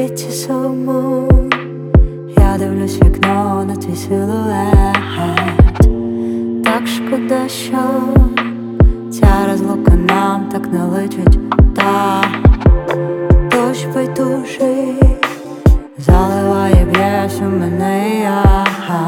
світі суму, я дивлюсь вікно на твій силует. Так шкода, що ця розлука нам так не личить. Та дощ байдужий заливає, б'єш у мене, і я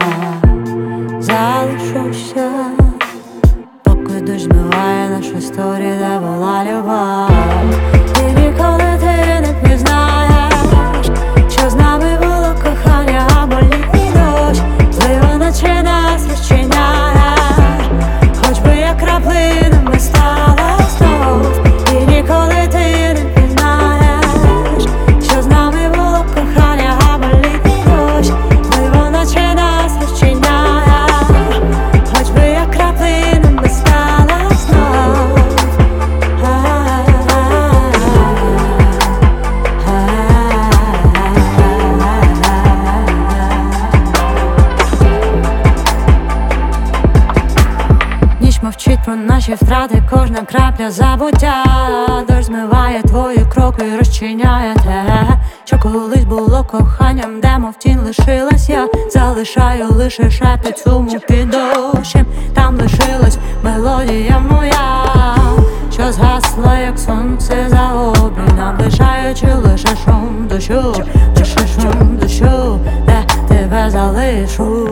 залишуся, поки дощ змиває нашу історію, де була любов. І ніколи ти не пізнаєш, що з нами було кохання, або літній дощ злива наче нас розчиняє, хоч би як краплинами стала знов. І ніколи ти не пізнаєш, що з нами було кохання, або літній дощ злива наче нас розчиняє, хоч би як краплинами стала знов. Ніч мовчить про наші втрати, кожна крапля забуття. Дощ змиває твої кроки і розчиняє те, що колись було коханням, де мов тінь лишилась я. Залишаю лише шепіт суму під дощем. Там лишилась мелодія моя, що згасла, як сонце за обрій, наближаючи лише шум дощу, лише шум дощу, де тебе залишу.